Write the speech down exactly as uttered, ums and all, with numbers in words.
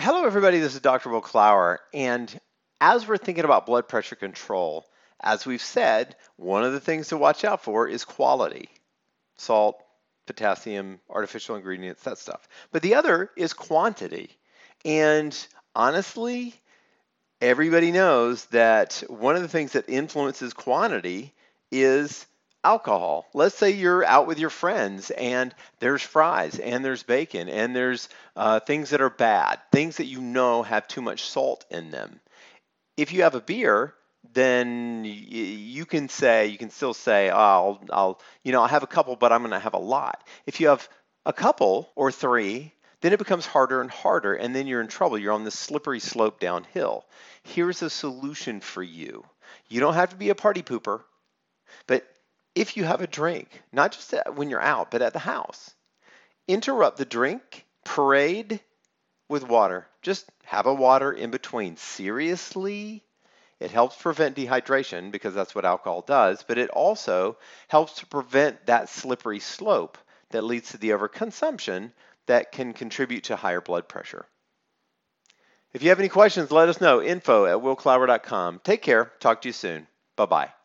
Hello, everybody. This is Doctor Will Clower. And as we're thinking about blood pressure control, as we've said, one of the things to watch out for is quality. Salt, potassium, artificial ingredients, that stuff. But the other is quantity. And honestly, everybody knows that one of the things that influences quantity is alcohol. Let's say you're out with your friends and there's fries and there's bacon and there's uh, things that are bad, things that you know have too much salt in them. If you have a beer, then y- you can say, you can still say, oh, I'll, I'll, you know, I'll have a couple, but I'm going to have a lot. If you have a couple or three, then it becomes harder and harder, and then you're in trouble. You're on this slippery slope downhill. Here's a solution for you. You don't have to be a party pooper, but if you have a drink, not just when you're out, but at the house, interrupt the drink parade with water. Just have a water in between. Seriously? It helps prevent dehydration because that's what alcohol does, but it also helps to prevent that slippery slope that leads to the overconsumption that can contribute to higher blood pressure. If you have any questions, let us know. Info at will clower dot com. Take care. Talk to you soon. Bye-bye.